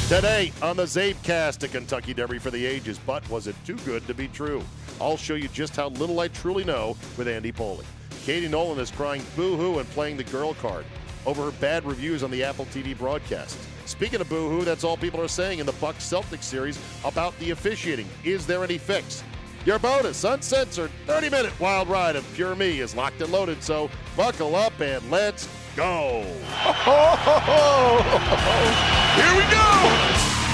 Today on the Zabecast, a Kentucky Derby for the ages, but was it too good to be true? I'll show you just how little I truly know with Andy Polley. Katie Nolan is crying boo-hoo and playing the girl card over her bad reviews on the Apple TV broadcast. Speaking of boo-hoo, that's all people are saying in the Bucks-Celtics series about the officiating. Is there any fix? Your bonus, uncensored, 30-minute wild ride of Pure Me is locked and loaded, so buckle up and let's go. Here we go.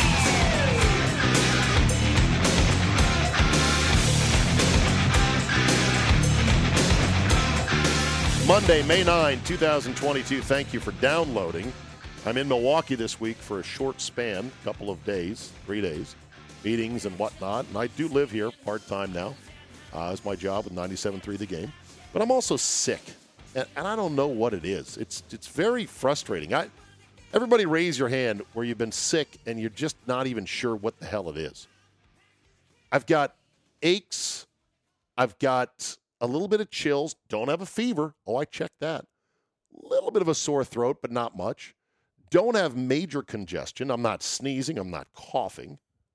Monday, May 9, 2022. Thank you for downloading. I'm in Milwaukee this week for a short span, couple of days, 3 days, meetings and whatnot. And I do live here part-time now. It's my job with 97.3 The Game. But I'm also sick, and I don't know what it is. It's very frustrating. Everybody raise your hand where you've been sick and you're just not even sure what the hell it is. I've got aches. I've got a little bit of chills. Don't have a fever. Oh, I checked that. A little bit of a sore throat, but not much. Don't have major congestion. I'm not sneezing. I'm not coughing.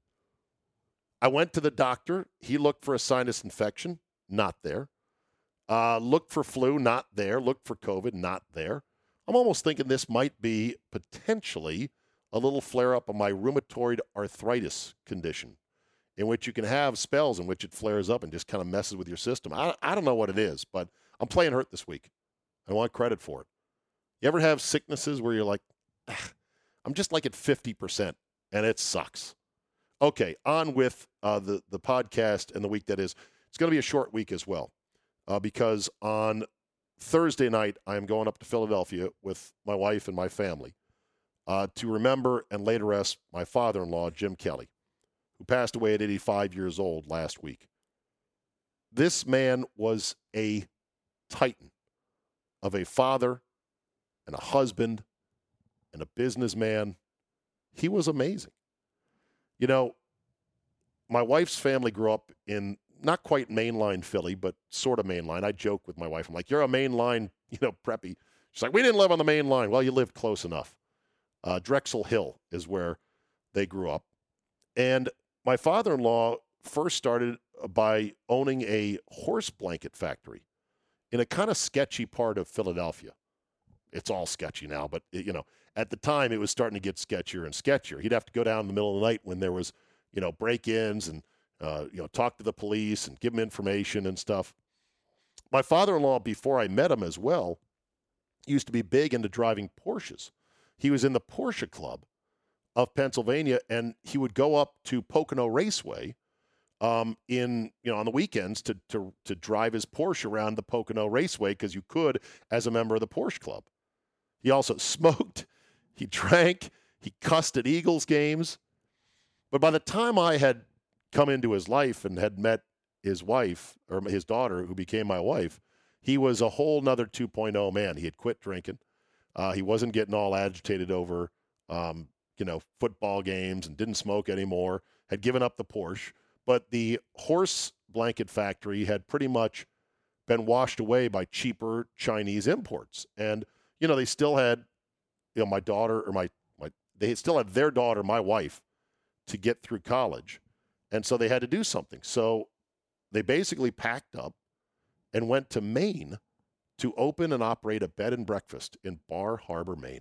I went to the doctor. He looked for a sinus infection. Not there. Looked for flu. Not there. Looked for COVID. Not there. I'm almost thinking this might be potentially a little flare-up of my rheumatoid arthritis condition, in which you can have spells in which it flares up and just kind of messes with your system. I don't know what it is, but I'm playing hurt this week. I want credit for it. You ever have sicknesses where you're like, I'm just like at 50%, and it sucks? Okay, on with the podcast and the week that is. It's going to be a short week as well, because on Thursday night, I am going up to Philadelphia with my wife and my family to remember and lay to rest my father-in-law, Jim Kelly, who passed away at 85 years old last week. This man was a titan of a father and a husband and a businessman. He was amazing. You know, my wife's family grew up in not quite mainline Philly, but sort of mainline. I joke with my wife. I'm like, you're a mainline, preppy. She's like, we didn't live on the main line. Well, you lived close enough. Drexel Hill is where they grew up. And my father-in-law first started by owning a horse blanket factory in a kind of sketchy part of Philadelphia. It's all sketchy now, but, at the time it was starting to get sketchier and sketchier. He'd have to go down in the middle of the night when there was, break-ins and, talk to the police and give them information and stuff. My father-in-law, before I met him as well, used to be big into driving Porsches. He was in the Porsche Club of Pennsylvania, and he would go up to Pocono Raceway on the weekends to drive his Porsche around the Pocono Raceway, because you could as a member of the Porsche Club. He also smoked, he drank, he cussed at Eagles games. But by the time I had come into his life and had met his wife, or his daughter, who became my wife, he was a whole nother 2.0 man. He had quit drinking. He wasn't getting all agitated over football games and didn't smoke anymore, had given up the Porsche. But the horse blanket factory had pretty much been washed away by cheaper Chinese imports. And, they still had, my daughter, or they still had their daughter, my wife, to get through college. And so they had to do something. So they basically packed up and went to Maine to open and operate a bed and breakfast in Bar Harbor, Maine.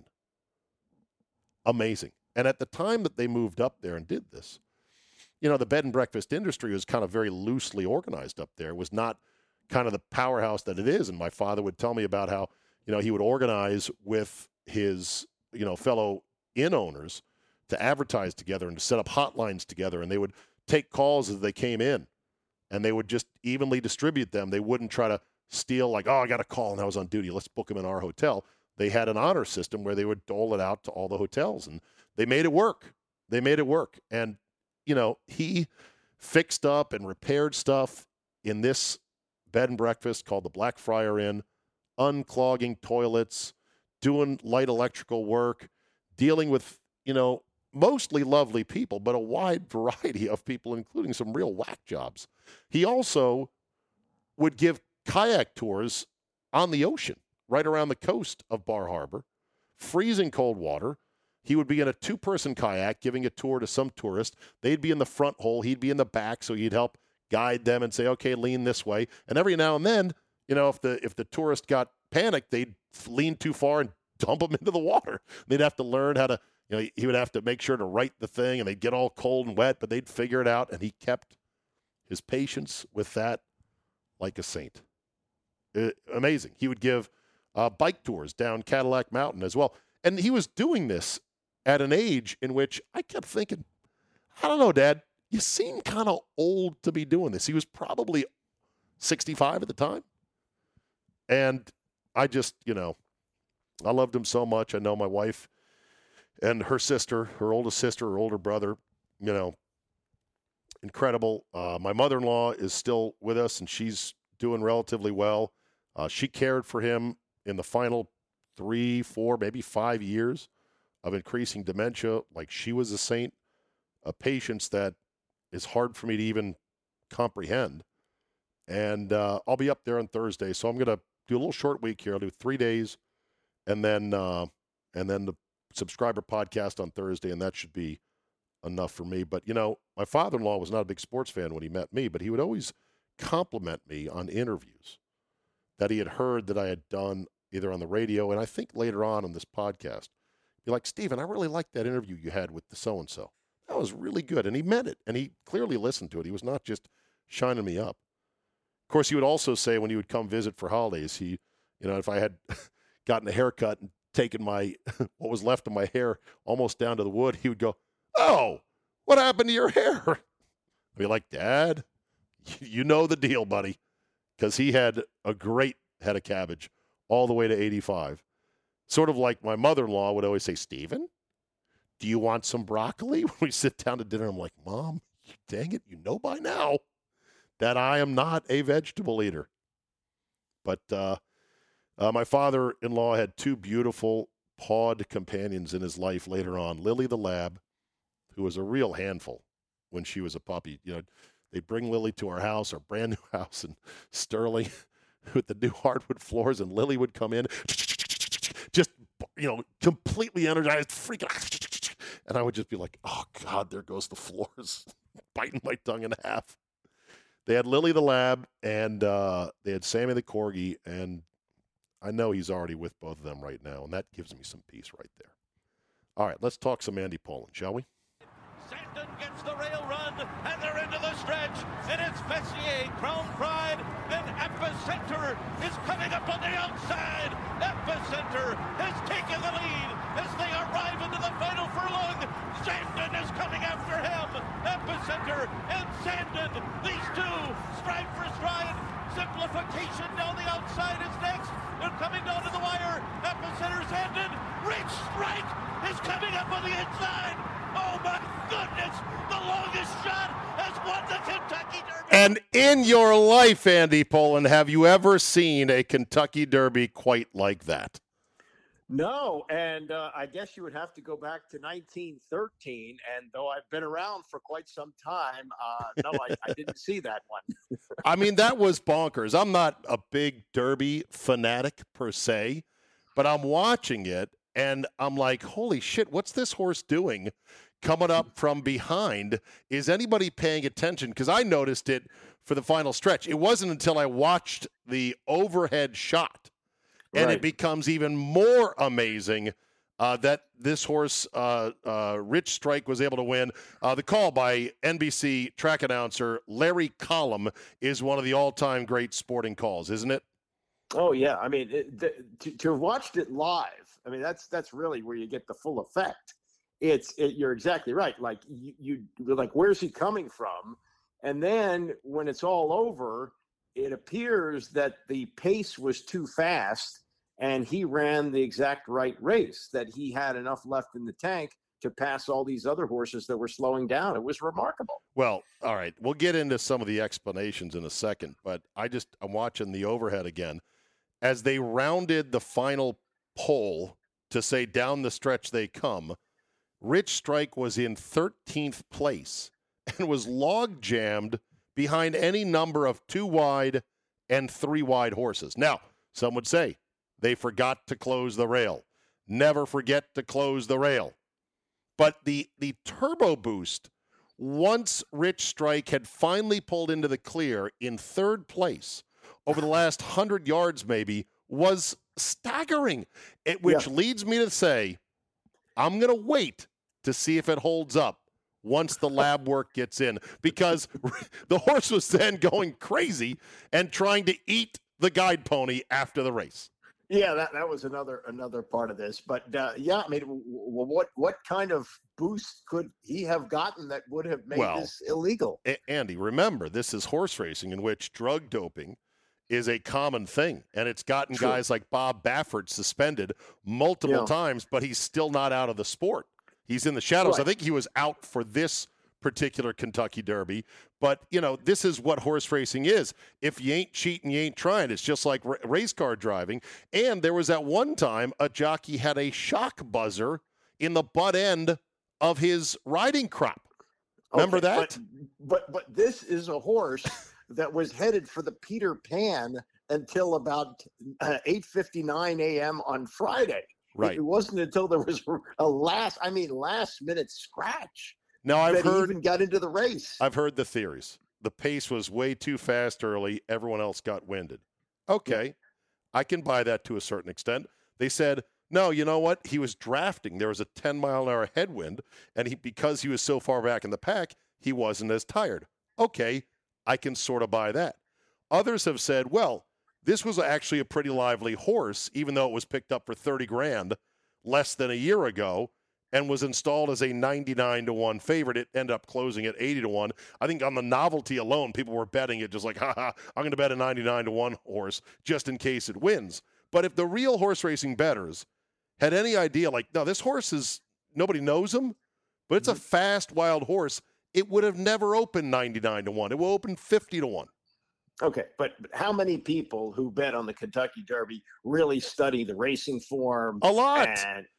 Amazing. And at the time that they moved up there and did this, the bed and breakfast industry was kind of very loosely organized up there. It was not kind of the powerhouse that it is. And my father would tell me about how, he would organize with his, fellow inn owners to advertise together and to set up hotlines together. And they would take calls as they came in, and they would just evenly distribute them. They wouldn't try to steal, like, oh, I got a call and I was on duty, let's book him in our hotel. They had an honor system where they would dole it out to all the hotels, and they made it work. And, he fixed up and repaired stuff in this bed and breakfast called the Blackfriar Inn, unclogging toilets, doing light electrical work, dealing with, mostly lovely people, but a wide variety of people, including some real whack jobs. He also would give kayak tours on the ocean right around the coast of Bar Harbor, freezing cold water. he would be in a two-person kayak giving a tour to some tourist. They'd be in the front hole. He'd be in the back, so he'd help guide them and say, okay, lean this way. And every now and then, if the tourist got panicked, they'd lean too far and dump him into the water. They'd have to learn how to, he would have to make sure to right the thing, and they'd get all cold and wet, but they'd figure it out, and he kept his patience with that like a saint. Amazing. He would give bike tours down Cadillac Mountain as well. And he was doing this at an age in which I kept thinking, I don't know, Dad, you seem kind of old to be doing this. He was probably 65 at the time. And I just, I loved him so much. I know my wife and her sister, her oldest sister, her older brother, incredible. My mother-in-law is still with us, and she's doing relatively well. She cared for him in the final 3, 4, maybe 5 years of increasing dementia. Like, she was a saint, a patience that is hard for me to even comprehend. And I'll be up there on Thursday, so I'm going to do a little short week here. I'll do 3 days, and then the subscriber podcast on Thursday, and that should be enough for me. But, my father-in-law was not a big sports fan when he met me, but he would always compliment me on interviews that he had heard that I had done either on the radio, and I think later on this podcast. Be like, Stephen, I really liked that interview you had with the so-and-so. That was really good. And he meant it, and he clearly listened to it. He was not just shining me up. Of course, he would also say when he would come visit for holidays, if I had gotten a haircut and taken what was left of my hair almost down to the wood, he would go, oh, what happened to your hair? I'd be like, Dad, you know the deal, buddy. Because he had a great head of cabbage all the way to 85. Sort of like my mother-in-law would always say, Stephen, do you want some broccoli? When we sit down to dinner, I'm like, Mom, dang it, you know by now that I am not a vegetable eater. But my father-in-law had 2 beautiful pawed companions in his life later on. Lily the lab, who was a real handful when she was a puppy. They'd bring Lily to our house, our brand new house in Sterling with the new hardwood floors, and Lily would come in, just, completely energized, freaking, and I would just be like, oh, God, there goes the floors, biting my tongue in half. They had Lily the lab, and they had Sammy the corgi, and I know he's already with both of them right now, and that gives me some peace right there. All right, let's talk some Andy Pollin, shall we? Sandin gets the rail run, and they're into the stretch, and it's Messier, Crown Pride, and Epicenter is coming up on the outside. Epicenter has taken the lead as they arrive into the final furlong. Sandin is coming after him. Epicenter and Sandin, these two, stride for stride. Simplification down the outside is next. They're coming down to the wire. Epicenter, Sandin, Rich Strike is coming up on the inside. Oh, my goodness. The longest shot has won the Kentucky Derby. And in your life, Andy Pollin, have you ever seen a Kentucky Derby quite like that? No, and I guess you would have to go back to 1913. And though I've been around for quite some time, no, I didn't see that one. I mean, that was bonkers. I'm not a big Derby fanatic per se, but I'm watching it, and I'm like, holy shit, what's this horse doing coming up from behind? Is anybody paying attention? Because I noticed it for the final stretch. It wasn't until I watched the overhead shot, and it becomes even more amazing that this horse, Rich Strike, was able to win. The call by NBC track announcer Larry Collum is one of the all-time great sporting calls, isn't it? Oh, yeah. I mean, to have watched it live, I mean, that's really where you get the full effect. You're exactly right. Like, you're like, where's he coming from? And then when it's all over, it appears that the pace was too fast, and he ran the exact right race, that he had enough left in the tank to pass all these other horses that were slowing down. It was remarkable. Well, all right. We'll get into some of the explanations in a second, but I'm watching the overhead again. As they rounded the final pole to say down the stretch they come, Rich Strike was in 13th place and was log jammed behind any number of 2 wide and 3 wide horses. Now, some would say they forgot to close the rail. Never forget to close the rail. But the turbo boost, once Rich Strike had finally pulled into the clear in third place over the last 100 yards maybe, was staggering, which leads me to say I'm going to wait to see if it holds up once the lab work gets in, because the horse was then going crazy and trying to eat the guide pony after the race. Yeah, that was another part of this. But I mean, what kind of boost could he have gotten that would have made this illegal? Andy, remember, this is horse racing in which drug doping is a common thing, and it's gotten guys like Bob Baffert suspended multiple times, but he's still not out of the sport. He's in the shadows. Right. I think he was out for this particular Kentucky Derby, but this is what horse racing is. If you ain't cheating, you ain't trying. It's just like race car driving. And there was that one time a jockey had a shock buzzer in the butt end of his riding crop. Remember that? But this is a horse that was headed for the Peter Pan until about 8:59 a.m. on Friday. Right. It wasn't until there was a last minute scratch. Now he even got into the race. I've heard the theories. The pace was way too fast early. Everyone else got winded. Okay, I can buy that to a certain extent. They said, no, you know what? He was drafting. There was a 10-mile-an-hour headwind, and because he was so far back in the pack, he wasn't as tired. Okay, I can sort of buy that. Others have said, well, this was actually a pretty lively horse, even though it was picked up for $30,000 less than a year ago and was installed as a 99-1 favorite. It ended up closing at 80-1. I think on the novelty alone, people were betting it just like, I'm going to bet a 99-1 horse just in case it wins. But if the real horse racing bettors had any idea, like, no, this horse is, nobody knows him, but it's a fast, wild horse, it would have never opened 99-1. It will open 50-1. Okay, but how many people who bet on the Kentucky Derby really study the racing form? A lot.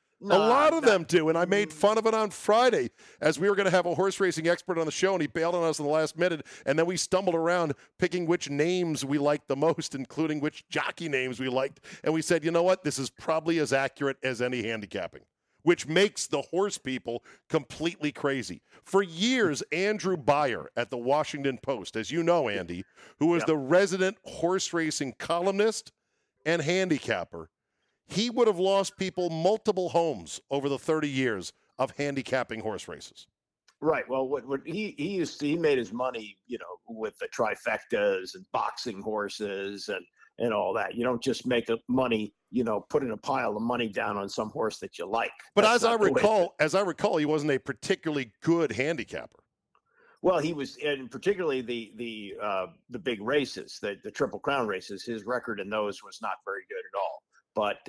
A lot of them do, and I made fun of it on Friday as we were going to have a horse racing expert on the show, and he bailed on us in the last minute, and then we stumbled around picking which names we liked the most, including which jockey names we liked, and we said, you know what, this is probably as accurate as any handicapping, which makes the horse people completely crazy. For years, Andrew Beyer at the Washington Post, as you know, Andy, who was the resident horse racing columnist and handicapper, he would have lost people multiple homes over the 30 years of handicapping horse races. Right. Well, what he made his money, with the trifectas and boxing horses and all that. You don't just make money, putting a pile of money down on some horse that you like. But as I recall, he wasn't a particularly good handicapper. Well, he was, and particularly the big races, the Triple Crown races. His record in those was not very good at all. But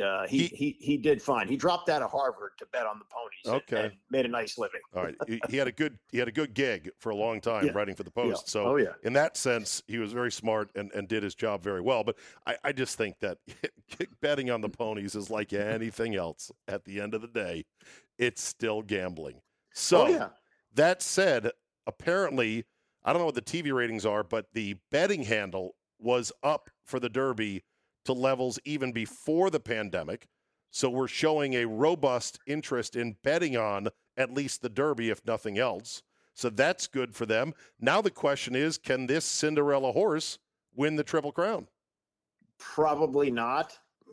he did fine. He dropped out of Harvard to bet on the ponies. And made a nice living. All right, he had a good gig for a long time writing for the Post. Yeah. So in that sense, he was very smart and did his job very well. But I just think that betting on the ponies is like anything else. At the end of the day, it's still gambling. So that said, apparently, I don't know what the TV ratings are, but the betting handle was up for the Derby to levels even before the pandemic. So we're showing a robust interest in betting on at least the Derby, if nothing else. So that's good for them. Now the question is, can this Cinderella horse win the Triple Crown? Probably not,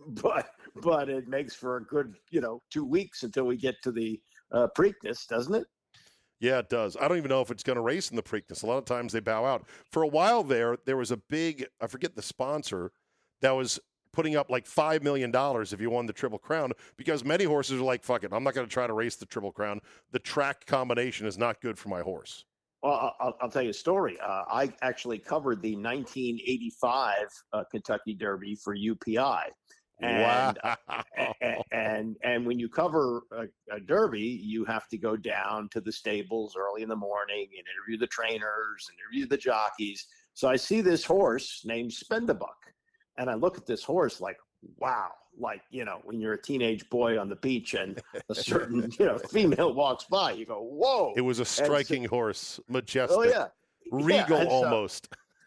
but it makes for a good, 2 weeks until we get to the Preakness, doesn't it? Yeah, it does. I don't even know if it's going to race in the Preakness. A lot of times they bow out. For a while there was a big, I forget the sponsor, that was putting up like $5 million if you won the Triple Crown, because many horses are like, fuck it, I'm not going to try to race the Triple Crown. The track combination is not good for my horse. Well, I'll tell you a story. I actually covered the 1985 Kentucky Derby for UPI. And, wow. and when you cover a Derby, you have to go down to the stables early in the morning and interview the trainers and interview the jockeys. So I see this horse named Spendabuck. And I look at this horse like, wow, like, when you're a teenage boy on the beach and a certain, female walks by, you go, whoa. It was a striking horse, majestic. Oh, yeah. Regal almost.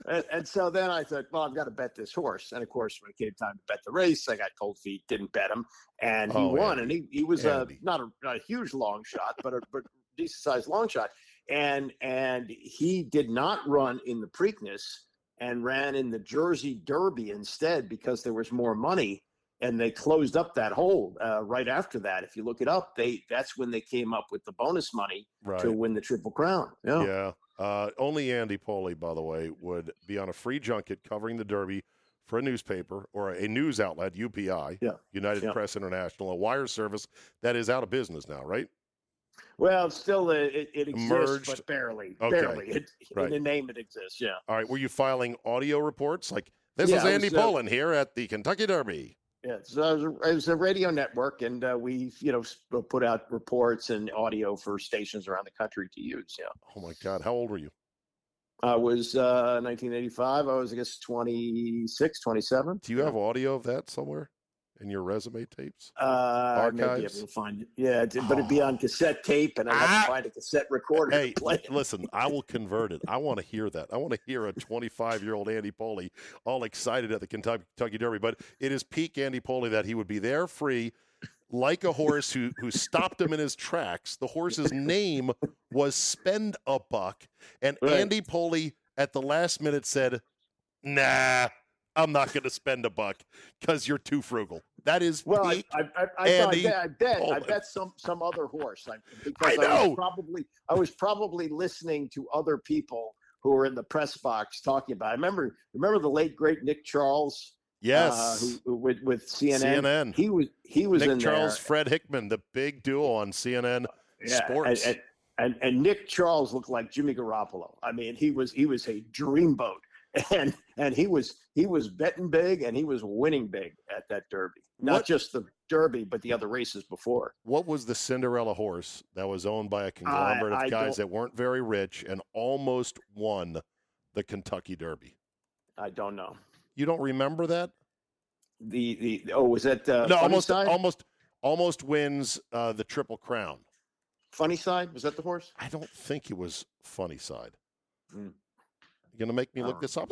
And so then I thought, well, I've got to bet this horse. And of course, when it came time to bet the race, I got cold feet, didn't bet him, and he won. Andy. And he was not a huge long shot, but a decent sized long shot. And he did not run in the Preakness and ran in the Jersey Derby instead because there was more money. And they closed up that hole right after that. If you look it up, that's when they came up with the bonus money to win the Triple Crown. Yeah. Only Andy Poli, by the way, would be on a free junket covering the Derby for a newspaper or a news outlet, UPI, United Press International, a wire service that is out of business now, right? Well, still it exists, Merged. but barely. Okay. Barely. In the name it exists, yeah. All right. Were you filing audio reports? Like, this is Andy Pollin here at the Kentucky Derby. Yeah, so it was a radio network, and we, put out reports and audio for stations around the country to use. Yeah. Oh my God, how old were you? I was 1985. I was, I guess, 26, 27. Do you have audio of that somewhere in your resume tapes? I may be able to find it. Yeah, but it'd be on cassette tape, and I'd have to find a cassette recorder to play it. Listen, I will convert it. I want to hear that. I want to hear a 25-year-old Andy Poli all excited at the Kentucky Derby. But it is peak Andy Poli that he would be there free, like a horse who stopped him in his tracks. The horse's name was Spend a Buck, and Andy Poli at the last minute said, "Nah, I'm not going to spend a buck because you're too frugal." That is peak I bet some other horse. I was probably listening to other people who were in the press box talking about it. Remember the late great Nick Charles? Yes, with CNN. He was Nick in Charles, there. Fred Hickman, the big duo on CNN Sports. And Nick Charles looked like Jimmy Garoppolo. I mean, he was a dreamboat. And he was betting big and he was winning big at that Derby. Not just the Derby, but the other races before. What was the Cinderella horse that was owned by a conglomerate of guys that weren't very rich and almost won the Kentucky Derby? I don't know. You don't remember that? Was that no? Almost wins the Triple Crown. Funny Side, was that the horse? I don't think it was Funny Side. You're gonna make me look this up.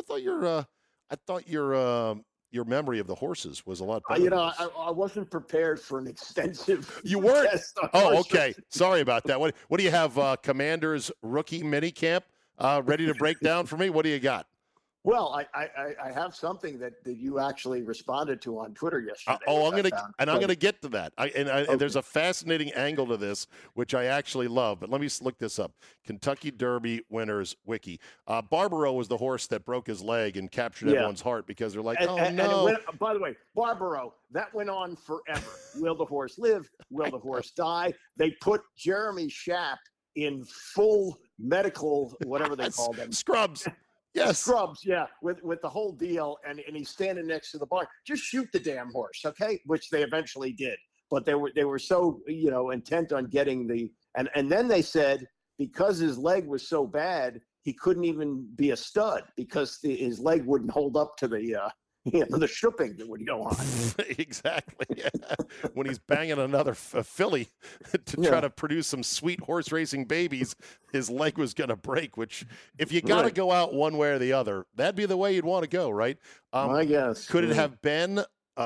I thought your memory of the horses was a lot better. I wasn't prepared for an extensive. You weren't. Test on Oh, horses. okay. Sorry about that. What do you have? Commander's rookie mini camp ready to break down for me? What do you got? Well, I have something that you actually responded to on Twitter yesterday. I'm gonna get to that. And there's a fascinating angle to this, which I actually love. But let me look this up. Kentucky Derby winners wiki. Barbaro was the horse that broke his leg and captured everyone's heart because they're like, no. And it went, by the way, Barbaro, that went on forever. Will the horse live? Will the horse die? They put Jeremy Schaap in full medical, whatever they call them, scrubs. Yes. Scrubs, yeah, with the whole deal, and he's standing next to the barn. Just shoot the damn horse, okay? Which they eventually did, but they were so intent on getting and then they said because his leg was so bad he couldn't even be a stud because his leg wouldn't hold up to the shipping that would go on. Exactly. Yeah. When he's banging another filly to try to produce some sweet horse racing babies, his leg was going to break, which if you got to go out one way or the other, that'd be the way you'd want to go, right? I guess. Could it have been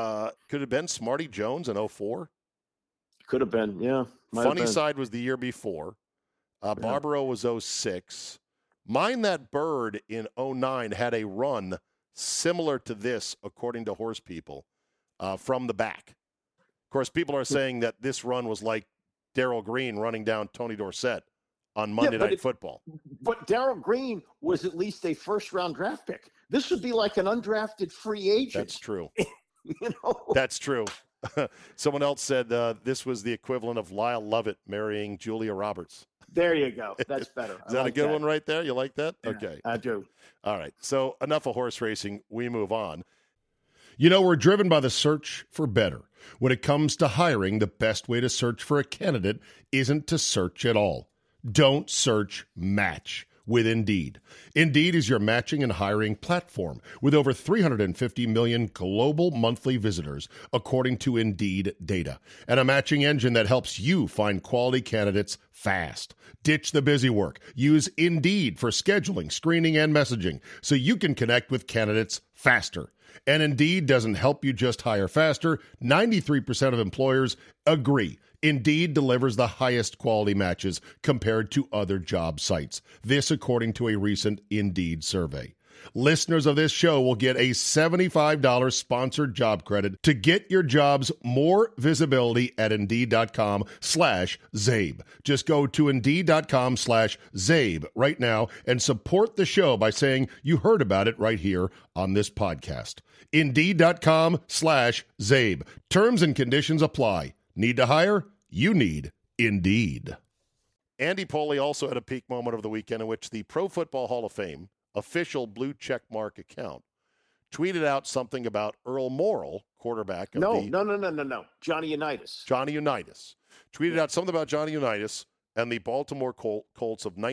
Smarty Jones in 2004? Could have been, yeah. Funny Side was the year before. Barbaro was 2006. Mind That Bird in 2009 had a run similar to this, according to horse people, from the back. Of course, people are saying that this run was like Darrell Green running down Tony Dorsett on Monday Night Football. But Darrell Green was at least a first-round draft pick. This would be like an undrafted free agent. That's true. That's true. Someone else said this was the equivalent of Lyle Lovett marrying Julia Roberts. There you go. That's better. Is that a good one right there? You like that? Yeah, okay. I do. All right. So enough of horse racing. We move on. We're driven by the search for better. When it comes to hiring, the best way to search for a candidate isn't to search at all. Don't search, match with Indeed. Indeed is your matching and hiring platform with over 350 million global monthly visitors, according to Indeed data, and a matching engine that helps you find quality candidates fast. Ditch the busy work. Use Indeed for scheduling, screening, and messaging so you can connect with candidates faster. And Indeed doesn't help you just hire faster. 93% of employers agree Indeed delivers the highest quality matches compared to other job sites. This according to a recent Indeed survey. Listeners of this show will get a $75 sponsored job credit to get your jobs more visibility at Indeed.com/Zabe. Just go to Indeed.com/Zabe right now and support the show by saying you heard about it right here on this podcast. Indeed.com/Zabe. Terms and conditions apply. Need to hire? You need Indeed. Andy Poli also had a peak moment of the weekend in which the Pro Football Hall of Fame official blue check mark account tweeted out something about Earl Morrall, quarterback of No. Johnny Unitas. Johnny Unitas. Tweeted out something about Johnny Unitas and the Baltimore Colts of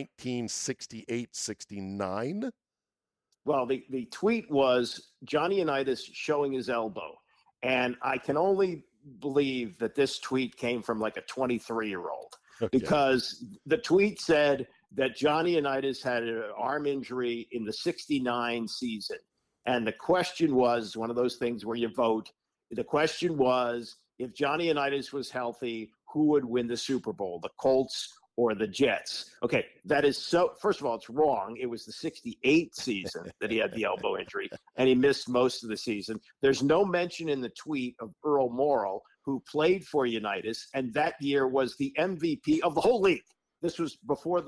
1968-69. Well, the tweet was Johnny Unitas showing his elbow. And I can only believe that this tweet came from like a 23-year-old. Okay. Because the tweet said that Johnny Unitas had an arm injury in the 69 season. And the question was one of those things where you vote. The question was, if Johnny Unitas was healthy, who would win the Super Bowl, the Colts or the Jets? Okay, that is so, first of all, it's wrong. It was the 68 season that he had the elbow injury, and he missed most of the season. There's no mention in the tweet of Earl Morrall, who played for Unitas, and that year was the MVP of the whole league. This was before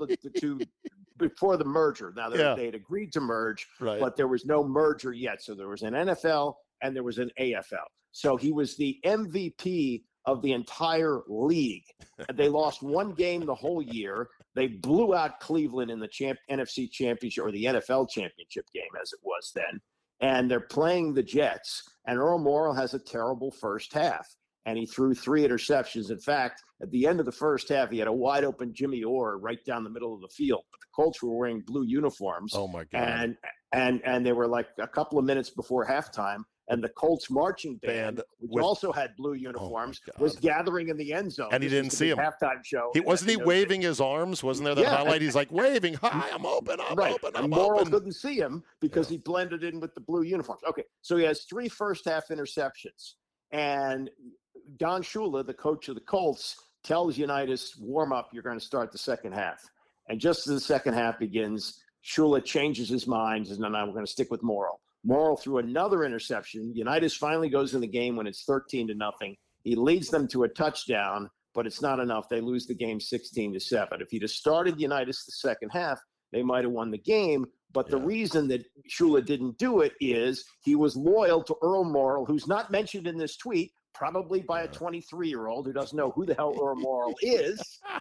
before the merger. Now, they had agreed to merge, right, but there was no merger yet. So there was an NFL and there was an AFL. So he was the MVP of the entire league. They lost one game the whole year. They blew out Cleveland in the NFC Championship, or the NFL Championship game as it was then. And they're playing the Jets. And Earl Morrall has a terrible first half. And he threw 3 interceptions. In fact, at the end of the first half, he had a wide open Jimmy Orr right down the middle of the field. But the Colts were wearing blue uniforms. Oh my God. And they were like a couple of minutes before halftime. And the Colts marching band, which also had blue uniforms, was gathering in the end zone. And he didn't see him. Halftime show. Wasn't he waving his arms? Wasn't there that highlight? He's like waving, "Hi, I'm open, I'm open, I'm Morrall open." couldn't see him because he blended in with the blue uniforms. Okay, so he has 3 first-half interceptions. And Don Shula, the coach of the Colts, tells Unitas, warm up, you're going to start the second half. And just as the second half begins, Shula changes his mind and says, no, we're going to stick with Morrall. Morrall threw another interception. Unitas finally goes in the game when it's 13-0. He leads them to a touchdown, but it's not enough. They lose the game 16-7. If he'd have started Unitas the second half, they might have won the game. But the reason that Shula didn't do it is he was loyal to Earl Morrall, who's not mentioned in this tweet, probably by a 23-year-old who doesn't know who the hell Earl Morrall is.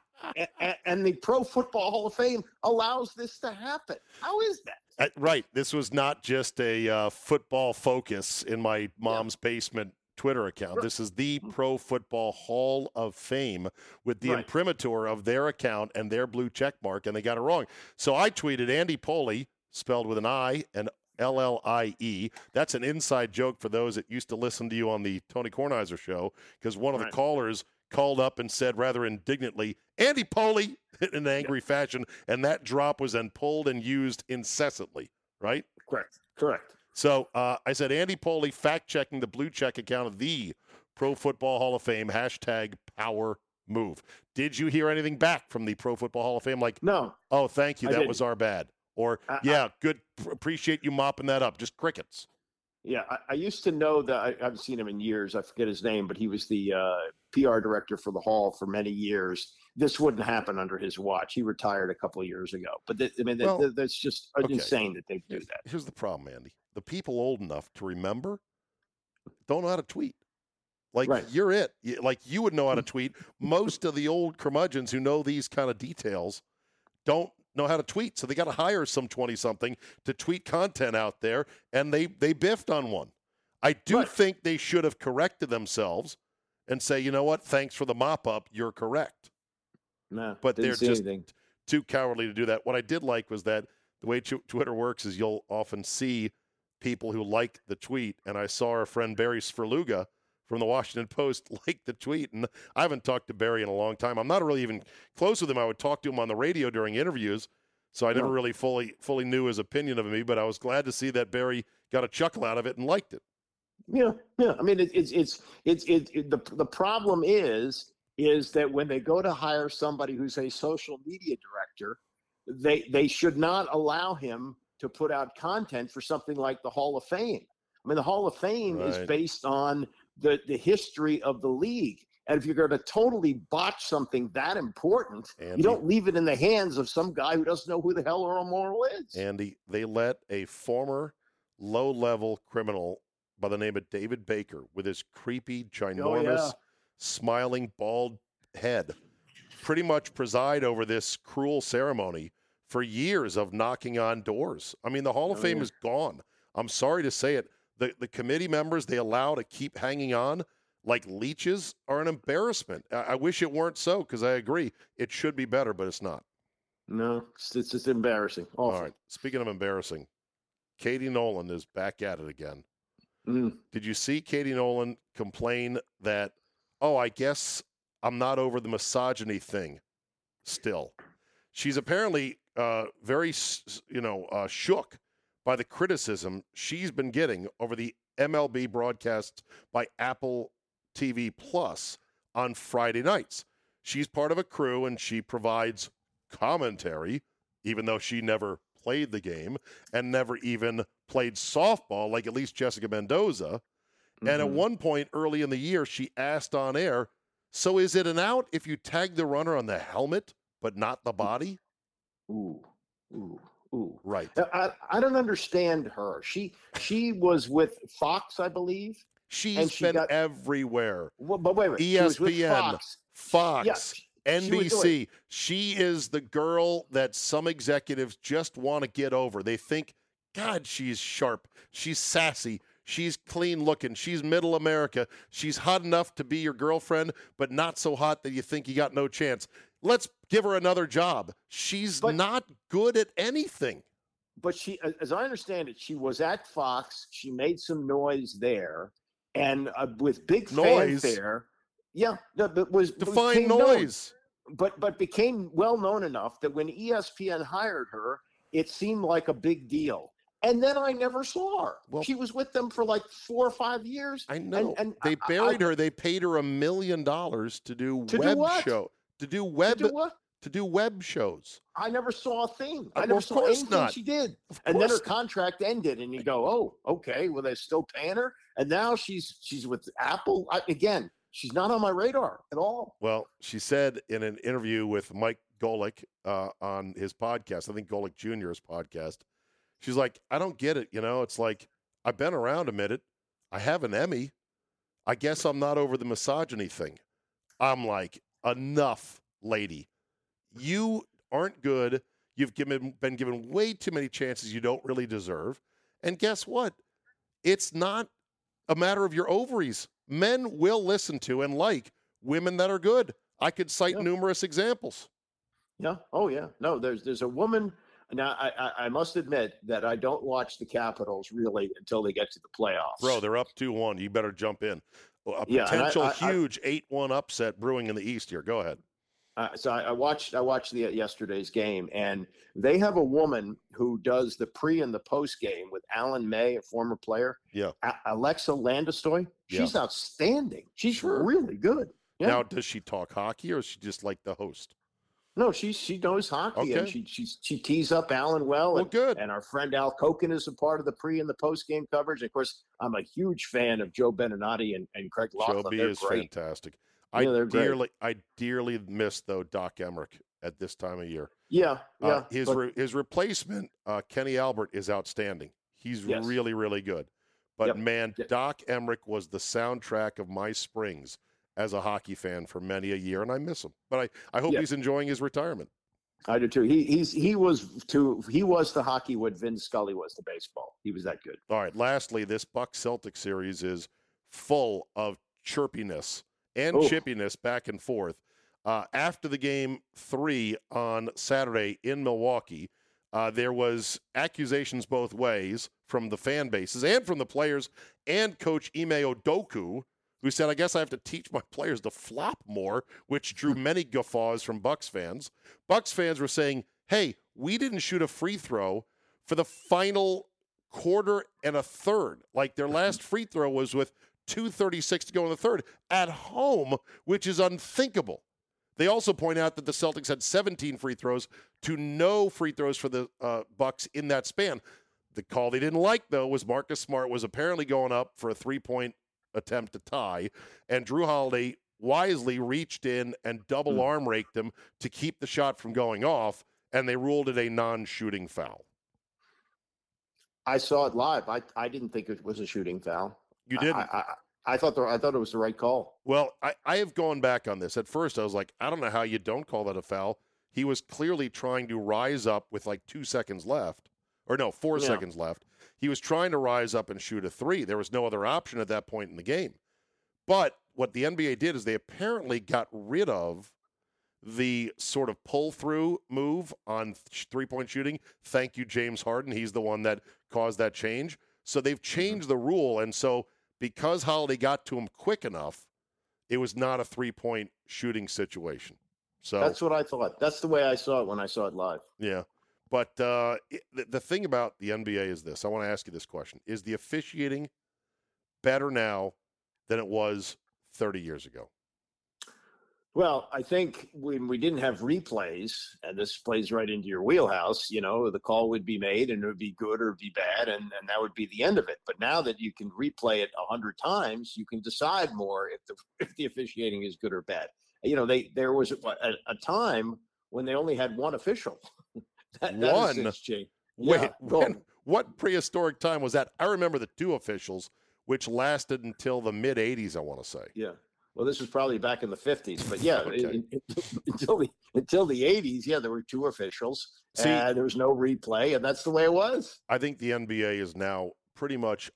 And the Pro Football Hall of Fame allows this to happen. How is that? Right. This was not just a football focus in my mom's basement Twitter account. This is the Pro Football Hall of Fame with the imprimatur of their account and their blue check mark, and they got it wrong. So I tweeted Andy Poli, spelled with an I and Llie. That's an inside joke for those that used to listen to you on the Tony Kornheiser show, because one of the callers called up and said rather indignantly, Andy Poli, in an angry fashion, and that drop was then pulled and used incessantly, right? Correct. So I said, Andy Poli fact-checking the blue check account of the Pro Football Hall of Fame, #power move. Did you hear anything back from the Pro Football Hall of Fame? Like, no. Oh, thank you. That was our bad. Or, good. Appreciate you mopping that up. Just crickets. Yeah, I used to know that. I haven't seen him in years. I forget his name, but he was the PR director for the Hall for many years. This wouldn't happen under his watch. He retired a couple of years ago. But that's just insane that they do that. Here's the problem, Andy. The people old enough to remember don't know how to tweet. Like, you're it. Like, you would know how to tweet. Most of the old curmudgeons who know these kind of details don't know how to tweet. So they got to hire some 20-something to tweet content out there, and they biffed on one. I do think they should have corrected themselves and say, you know what, thanks for the mop-up, you're correct. No, but they're just too cowardly to do that. What I did like was that the way Twitter works is you'll often see people who like the tweet, and I saw our friend Barry Svrluga from the Washington Post like the tweet, and I haven't talked to Barry in a long time. I'm not really even close with him. I would talk to him on the radio during interviews, so I never really fully knew his opinion of me, but I was glad to see that Barry got a chuckle out of it and liked it. Yeah. I mean, the problem is that when they go to hire somebody who's a social media director, they should not allow him to put out content for something like the Hall of Fame. I mean, the Hall of Fame is based on the history of the league. And if you're going to totally botch something that important, Andy, you don't leave it in the hands of some guy who doesn't know who the hell Earl Morrall is. Andy, they let a former low-level criminal by the name of David Baker, with his creepy, ginormous, smiling, bald head, pretty much preside over this cruel ceremony for years of knocking on doors. I mean, the Hall of Fame is gone. I'm sorry to say it. The committee members they allow to keep hanging on like leeches are an embarrassment. I wish it weren't so, because I agree. It should be better, but it's not. No, it's just embarrassing. Awful. All right. Speaking of embarrassing, Katie Nolan is back at it again. Did you see Katie Nolan complain that, I guess I'm not over the misogyny thing still? She's apparently very, shook by the criticism she's been getting over the MLB broadcasts by Apple TV Plus on Friday nights. She's part of a crew, and she provides commentary, even though she never played the game and never even played softball like at least Jessica Mendoza. And at one point early in the year, she asked on air, so is it an out if you tag the runner on the helmet but not the body? Ooh. Right. I don't understand her. She was with Fox, I believe. She's been everywhere. Well, but wait. ESPN, Fox. Yeah, NBC. She is the girl that some executives just want to get over. They think, God, she's sharp. She's sassy. She's clean looking. She's middle America. She's hot enough to be your girlfriend, but not so hot that you think you got no chance. Let's give her another job. She's not good at anything. But she, as I understand it, she was at Fox. She made some noise there, and with big fanfare. Yeah, define noise. But became well known enough that when ESPN hired her, it seemed like a big deal. And then I never saw her. Well, she was with them for like 4 or 5 years. I know. And they buried her. They paid her $1 million to do web show. To do web shows. I never saw a thing. I never saw anything she did. And then her contract ended, and you go, "Oh, okay. Well, they're still paying her." And now she's with Apple again. She's not on my radar at all. Well, she said in an interview with Mike Golick on his podcast, I think Golick Jr.'s podcast, she's like, "I don't get it. It's like I've been around a minute. I have an Emmy. I guess I'm not over the misogyny thing." I'm like, enough, lady. You aren't good. You've been given way too many chances you don't really deserve. And guess what? It's not a matter of your ovaries. Men will listen to and like women that are good. I could cite numerous examples. Yeah. Oh, yeah. No, there's a woman. Now, I must admit that I don't watch the Capitals really until they get to the playoffs. Bro, they're up 2-1. You better jump in. A potential huge 8-1 upset brewing in the East here. Go ahead. So I watched yesterday's game, and they have a woman who does the pre and the post game with Alan May, a former player. Yeah. Alexa Landestoy. She's outstanding. She's really good. Yeah. Now, does she talk hockey, or is she just like the host? No, she knows hockey, and she tees up Alan well. Good. And our friend Al Koken is a part of the pre and the post game coverage. And of course, I'm a huge fan of Joe Beninati and Craig Laughlin. Joe B is great. Fantastic. I dearly miss though Doc Emmerich at this time of year. Yeah. His replacement, Kenny Albert, is outstanding. He's really, really good. But man, Doc Emmerich was the soundtrack of my springs as a hockey fan for many a year, and I miss him. But I hope he's enjoying his retirement. I do too. He was the hockey what Vin Scully was to baseball. He was that good. All right. Lastly, this Bucks-Celtics series is full of chirpiness and chippiness back and forth. After the game 3 on Saturday in Milwaukee, there was accusations both ways from the fan bases and from the players and Coach Ime Udoka, who said, I guess I have to teach my players to flop more, which drew many guffaws from Bucks fans. Bucks fans were saying, hey, we didn't shoot a free throw for the final quarter and a third. Like their last free throw was with 2:36 to go in the third at home, which is unthinkable. They also point out that the Celtics had 17 free throws to no free throws for the Bucks in that span. The call they didn't like, though, was Marcus Smart was apparently going up for a three-point attempt to tie, and Drew Holiday wisely reached in and double arm raked him to keep the shot from going off, and they ruled it a non-shooting foul. I saw it live. I didn't think it was a shooting foul. You didn't? I thought it was the right call. Well, I have gone back on this. At first, I was like, I don't know how you don't call that a foul. He was clearly trying to rise up with like 2 seconds left. Or no, 4 seconds left. He was trying to rise up and shoot a three. There was no other option at that point in the game. But what the NBA did is they apparently got rid of the sort of pull-through move on three-point shooting. Thank you, James Harden. He's the one that caused that change. So they've changed the rule, and so because Holiday got to him quick enough, it was not a three-point shooting situation. So that's what I thought. That's the way I saw it when I saw it live. Yeah. But the thing about the NBA is this. I want to ask you this question. Is the officiating better now than it was 30 years ago? Well, I think when we didn't have replays, and this plays right into your wheelhouse, the call would be made and it would be good or it'd be bad, and that would be the end of it. But now that you can replay it 100 times, you can decide more if the officiating is good or bad. There was a time when they only had one official. One? Wait, what prehistoric time was that? I remember the two officials, which lasted until the mid-'80s, I want to say. Yeah. Well, this was probably back in the 50s, but yeah, Okay. until the 80s, yeah, there were two officials. There was no replay, and that's the way it was. I think the NBA is now pretty much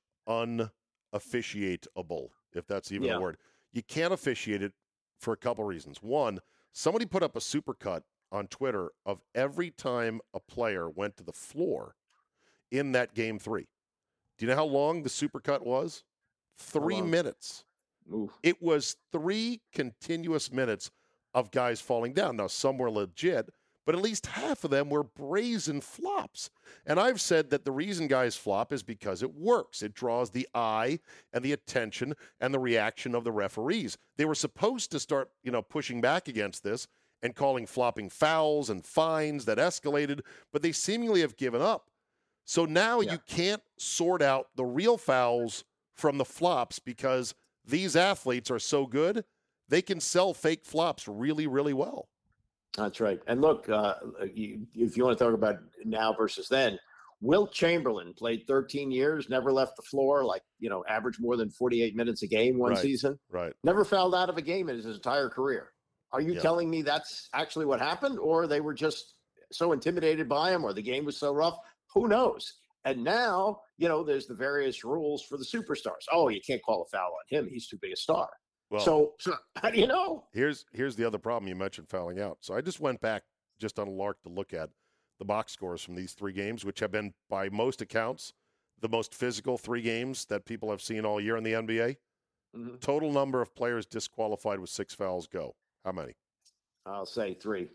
unofficiatable, if that's even a word. You can't officiate it for a couple reasons. One, somebody put up a supercut on Twitter of every time a player went to the floor in that game 3. Do you know how long the supercut was? 3 minutes. Oof. It was 3 continuous minutes of guys falling down. Now, some were legit, but at least half of them were brazen flops. And I've said that the reason guys flop is because it works. It draws the eye and the attention and the reaction of the referees. They were supposed to start, pushing back against this and calling flopping fouls and fines that escalated, but they seemingly have given up. So now you can't sort out the real fouls from the flops because these athletes are so good, they can sell fake flops really, really well. That's right. And look, if you want to talk about now versus then, Wilt Chamberlain played 13 years, never left the floor, averaged more than 48 minutes a game one season. Right. Never fouled out of a game in his entire career. Are you telling me that's actually what happened, or they were just so intimidated by him, or the game was so rough? Who knows? And now, there's the various rules for the superstars. Oh, you can't call a foul on him. He's too big a star. Well, so how do you know? Here's the other problem. You mentioned fouling out. So I just went back just on a lark to look at the box scores from these 3 games, which have been, by most accounts, the most physical 3 games that people have seen all year in the NBA. Mm-hmm. Total number of players disqualified with 6 fouls go. How many? I'll say 3.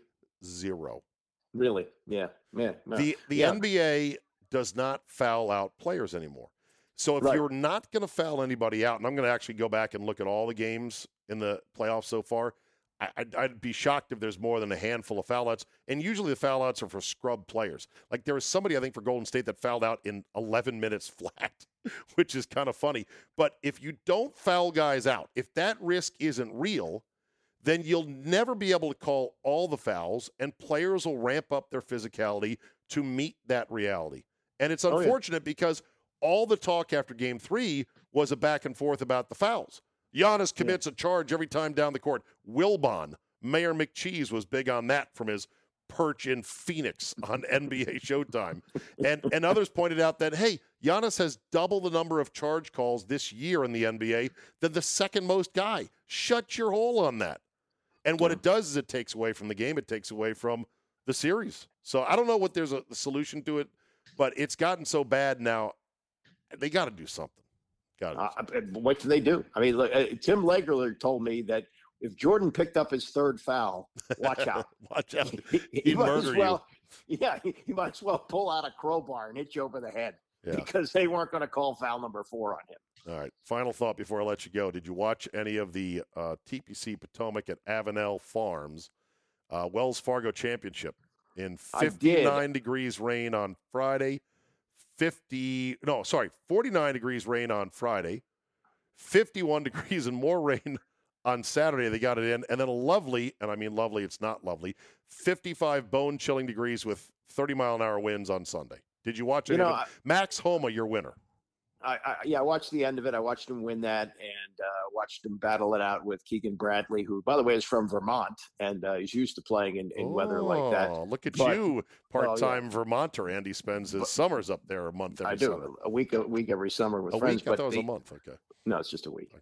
0. Really? Yeah. No. The NBA does not foul out players anymore. So if you're not going to foul anybody out, and I'm going to actually go back and look at all the games in the playoffs so far, I'd be shocked if there's more than a handful of foul outs. And usually the foul outs are for scrub players. Like there was somebody, I think, for Golden State that fouled out in 11 minutes flat, which is kind of funny. But if you don't foul guys out, if that risk isn't real, then you'll never be able to call all the fouls, and players will ramp up their physicality to meet that reality. And it's unfortunate because all the talk after Game 3 was a back and forth about the fouls. Giannis commits a charge every time down the court. Wilbon, Mayor McCheese was big on that from his perch in Phoenix on NBA Showtime. And others pointed out that, hey, Giannis has double the number of charge calls this year in the NBA than the second most guy. Shut your hole on that. And what it does is it takes away from the game. It takes away from the series. So I don't know what there's a solution to it, but it's gotten so bad now. They got to do something. What can they do? I mean, look, Tim Legler told me that if Jordan picked up his third foul, watch out. Watch out. He might as well, yeah, he might as well pull out a crowbar and hit you over the head because they weren't going to call foul number 4 on him. All right. Final thought before I let you go. Did you watch any of the TPC Potomac at Avenel Farms Wells Fargo Championship in 59 degrees rain on Friday? 49 degrees rain on Friday, 51 degrees and more rain on Saturday. They got it in. And then a lovely, and I mean lovely, it's not lovely, 55 bone-chilling degrees with 30-mile-an-hour winds on Sunday. Did you watch it? Max Homa, your winner. I watched the end of it. I watched him win that and watched him battle it out with Keegan Bradley, who, by the way, is from Vermont and he's used to playing in weather like that. Look at you, part-time Vermonter. Andy spends his summers up there a month every summer. A week every summer with friends. I thought it was a month. Okay. No, it's just a week. Okay.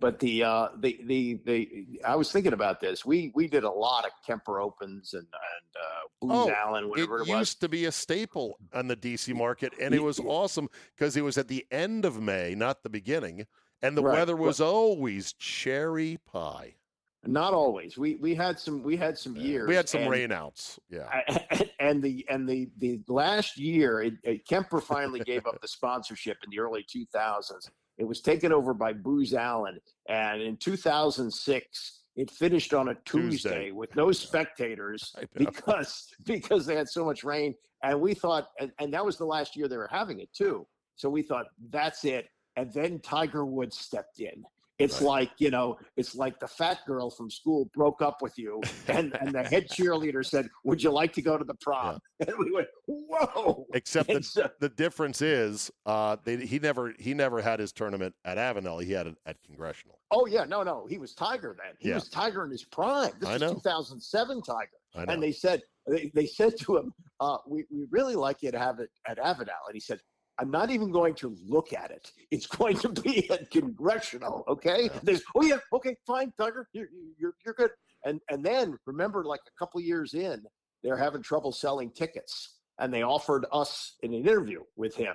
But I was thinking about this. We did a lot of Kemper Opens and Booz Allen, whatever it was. It used to be a staple on the DC market, and it was awesome because it was at the end of May, not the beginning, and the weather was always cherry pie. Not always. We had some years. We had some rainouts. Yeah. And the last year, Kemper finally gave up the sponsorship in the early 2000s. It was taken over by Booz Allen, and in 2006. It finished on a Tuesday with no spectators because they had so much rain. And we thought, and that was the last year they were having it too. So we thought, that's it. And then Tiger Woods stepped in. It's like, it's like the fat girl from school broke up with you. And the head cheerleader said, would you like to go to the prom? Yeah. And we went, whoa. Except the difference is he never had his tournament at Avenel. He had it at Congressional. Oh, yeah. No. He was Tiger then. He was Tiger in his prime. This was 2007 Tiger. And they said to him, we really like you to have it at Avenel. And he said, I'm not even going to look at it. It's going to be at Congressional, okay? Yeah. Okay, fine, Tiger, you're good. And then remember, like a couple of years in, they're having trouble selling tickets, and they offered us an interview with him.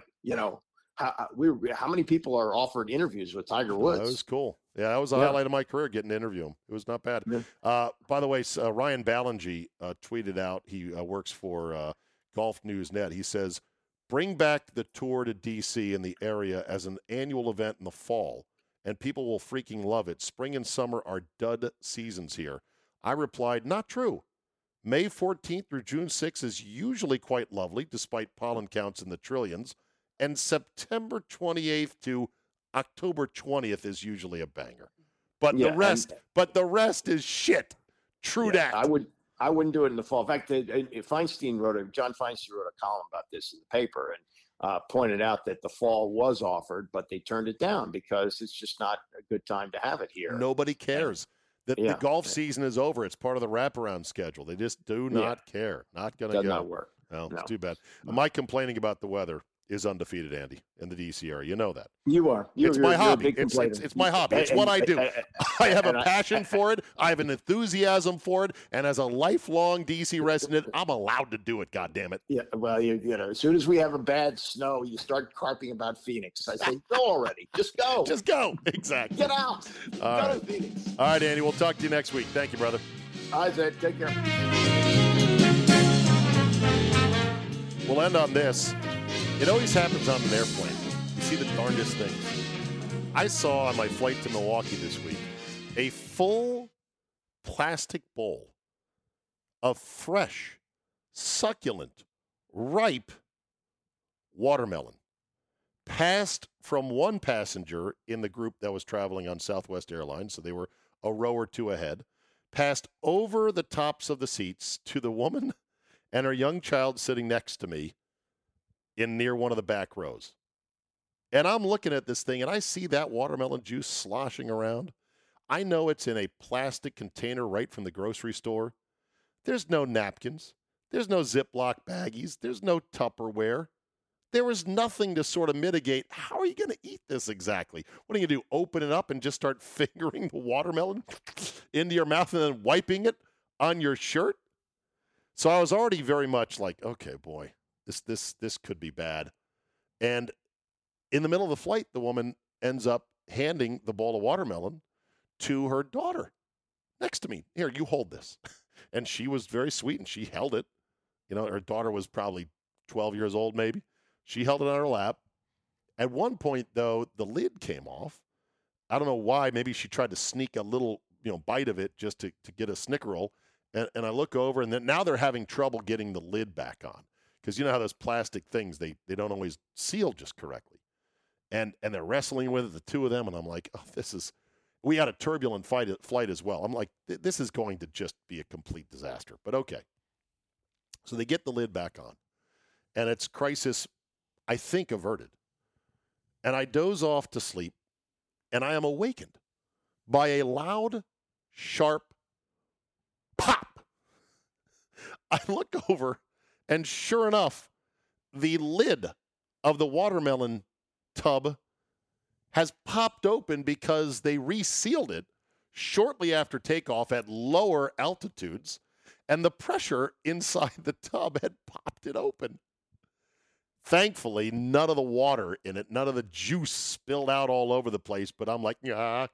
How many people are offered interviews with Tiger Woods? That was cool. Yeah, that was a highlight of my career, getting to interview him. It was not bad. Yeah. By the way, Ryan Ballingy tweeted out. He works for Golf News Net. He says, bring back the tour to D.C. and the area as an annual event in the fall, and people will freaking love it. Spring and summer are dud seasons here. I replied, not true. May 14th through June 6th is usually quite lovely, despite pollen counts in the trillions, and September 28th to October 20th is usually a banger. But the rest is shit. True that. I wouldn't do it in the fall. In fact, John Feinstein wrote a column about this in the paper and pointed out that the fall was offered, but they turned it down because it's just not a good time to have it here. Nobody cares. The golf season is over. It's part of the wraparound schedule. They just do not care. Not going to go. Does not work. No, it's too bad. My complaining about the weather is undefeated, Andy, in the D.C. area. You know that. You are. It's my hobby. It's my hobby. It's what I do. I have a passion for it. I have an enthusiasm for it. And as a lifelong D.C. resident, I'm allowed to do it, goddammit. Yeah, well, as soon as we have a bad snow, you start carping about Phoenix. I say, go already. Just go. Just go. Exactly. Get out. Go to Phoenix. All right, Andy. We'll talk to you next week. Thank you, brother. All right, Zed. Take care. We'll end on this. It always happens on an airplane. You see the darndest things. I saw on my flight to Milwaukee this week a full plastic bowl of fresh, succulent, ripe watermelon passed from one passenger in the group that was traveling on Southwest Airlines, so they were a row or two ahead, passed over the tops of the seats to the woman and her young child sitting next to me in near one of the back rows. And I'm looking at this thing, and I see that watermelon juice sloshing around. I know it's in a plastic container right from the grocery store. There's no napkins. There's no Ziploc baggies. There's no Tupperware. There was nothing to sort of mitigate. How are you going to eat this exactly? What are you going to do, open it up and just start fingering the watermelon into your mouth and then wiping it on your shirt? So I was already very much like, okay, boy, this could be bad. And in the middle of the flight, the woman ends up handing the bowl of watermelon to her daughter next to me. Here, you hold this. And she was very sweet, and she held it. You know, her daughter was probably 12 years old, maybe. She held it on her lap. At one point, though, the lid came off. I don't know why. Maybe she tried to sneak a little, bite of it just to get a Snickerel. And I look over, and then now they're having trouble getting the lid back on. Because you know how those plastic things, they don't always seal just correctly. And they're wrestling with it, the two of them, and I'm like, oh, we had a turbulent flight as well. I'm like, this is going to just be a complete disaster. But okay. So they get the lid back on. And it's crisis, I think, averted. And I doze off to sleep, and I am awakened by a loud, sharp pop. I look over, and sure enough, the lid of the watermelon tub has popped open because they resealed it shortly after takeoff at lower altitudes, and the pressure inside the tub had popped it open. Thankfully, none of the water in it, none of the juice spilled out all over the place, but I'm like, nah.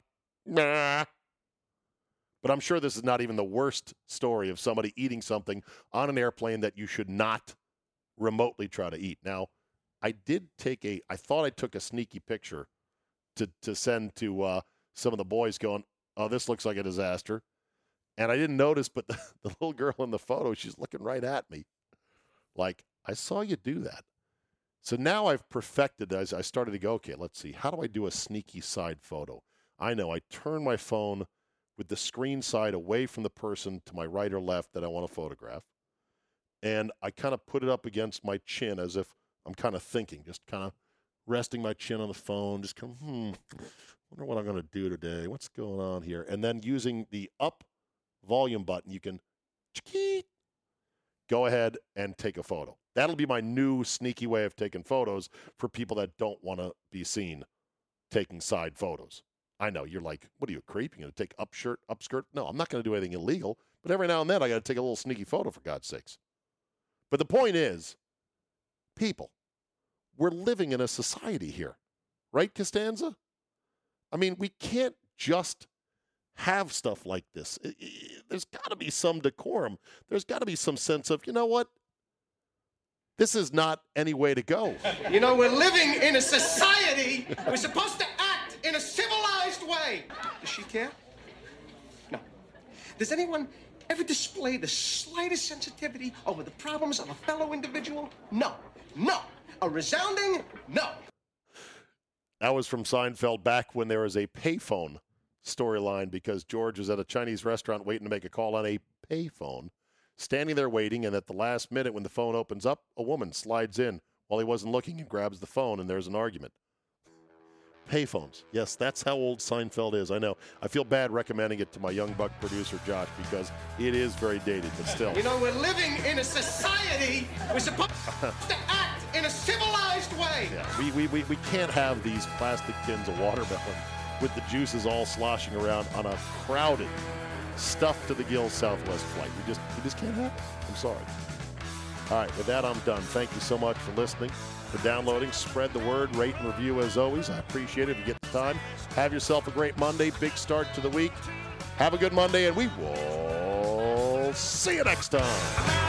But I'm sure this is not even the worst story of somebody eating something on an airplane that you should not remotely try to eat. Now, I thought I took a sneaky picture to send to some of the boys going, oh, this looks like a disaster. And I didn't notice, but the little girl in the photo, she's looking right at me. Like, I saw you do that. So now I've perfected, as I started to go, okay, let's see, how do I do a sneaky side photo? I know, I turn my phone with the screen side away from the person to my right or left that I want to photograph. And I kind of put it up against my chin as if I'm kind of thinking, just kind of resting my chin on the phone, just kind of, wonder what I'm going to do today. What's going on here? And then using the up volume button, you can go ahead and take a photo. That'll be my new sneaky way of taking photos for people that don't want to be seen taking side photos. I know, you're like, what are you, a creep? You're going to take upskirt? No, I'm not going to do anything illegal. But every now and then I got to take a little sneaky photo, for God's sakes. But the point is, people, we're living in a society here. Right, Costanza? I mean, we can't just have stuff like this. There's got to be some decorum. There's got to be some sense of, you know what? This is not any way to go. You know, we're living in a society. We're supposed to act in a civilized way. Does she care? No. Does anyone ever display the slightest sensitivity over the problems of a fellow individual? No. No. A resounding no. That was from Seinfeld back when there was a payphone storyline because George was at a Chinese restaurant waiting to make a call on a payphone, standing there waiting, and at the last minute when the phone opens up, a woman slides in while he wasn't looking and grabs the phone, and there's an argument. Payphones. Yes, that's how old Seinfeld is. I know. I feel bad recommending it to my young buck producer, Josh, because it is very dated, but still. You know, we're living in a society. We're supposed to act in a civilized way. Yeah, we can't have these plastic tins of watermelon with the juices all sloshing around on a crowded, stuffed to the gills Southwest flight. We just can't have it. I'm sorry. All right, with that, I'm done. Thank you so much for listening, for downloading. Spread the word, rate and review as always. I appreciate it if you get the time. Have yourself a great Monday, big start to the week. Have a good Monday, and we will see you next time.